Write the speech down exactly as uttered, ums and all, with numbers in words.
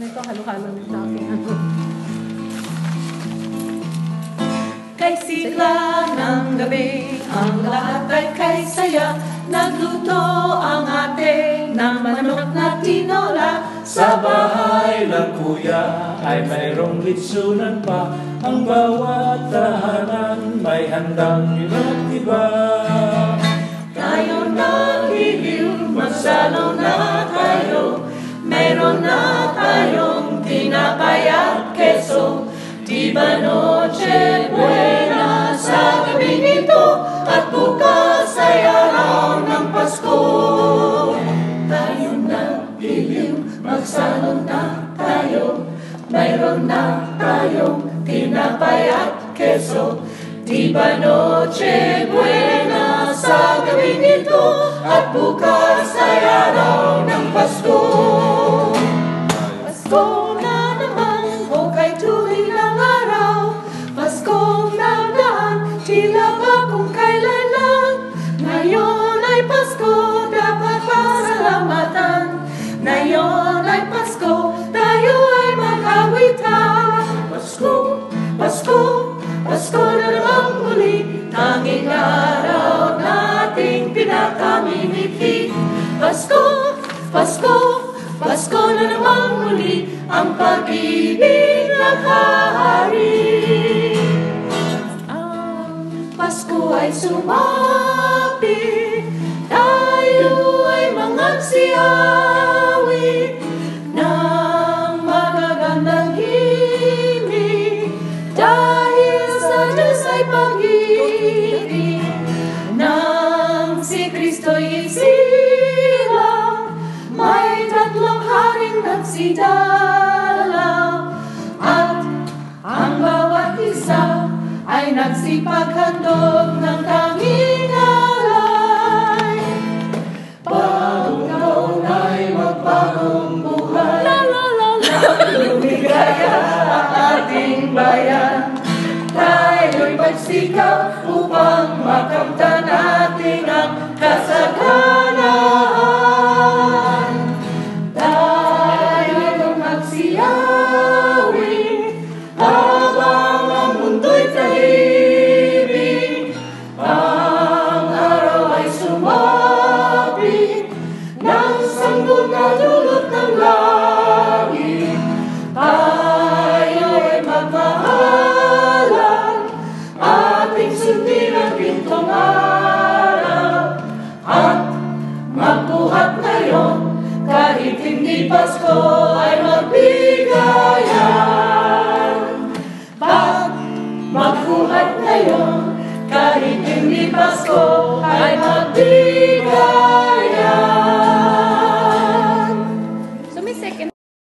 Ito, halo-halo din sa akin. Ano? Kay sigla ng gabi, ang lahat ay kay saya. Nagluto ang ate ng manok na tinola. Sa bahay ng kuya ay mayroong litsunan pa. Ang bawat tahanan may handang iba't iba. Tayo naghihil, magsalo na tayo. Mayroon na tayong tinapay at keso. Diba Noche Buena sa gabing ito, at bukas ay araw ng Pasko. Tayo naghihil, magsalo na tayo. Mayroon na tayong tinapay at keso. Diba Noche Buena sa gabing ito, at bukas ay araw ng Pasko. Pasko na naman, o kay tuloy ng araw. Paskong nagdaan, tila ba kung kailan lang. Ngayon ay Pasko, dapat pasalamatan. Ngayon ay Pasko, tayo ay mag-awitan. Pasko, Pasko, Pasko na namang muli, tanging araw nating pinakamimiti. Pasko, Pasko, Pasko na namang muli, ang pag-ibig naghahari. Ang Pasko ay sumapit, tayo ay mangagsiawi ng magagandang himig. Dahil sa Diyos ay pag-ibig, nang si Kristo'y isilang, may tatlong haring nagsidalaw, at ang bawat isa ay nagsipaghandog ng tanging alay. Bagong taon ay magbagong buhay, lumigaya ang ating bayan. Tayo'y magsikap upang makamtan natin ang kasaganahan. Tayo'y magsiyawi habang ang mundo'y tahimik. Ang araw ay sumapit ng sanggol na dulot ng langit. Tayo'y magmahalan, ating sundin ang gintong araw, at magbuhat ngayon, kahit hindi Pasko ay magbigayan. Pag magbuhat ngayon, kahit hindi Pasko ay magbigayan.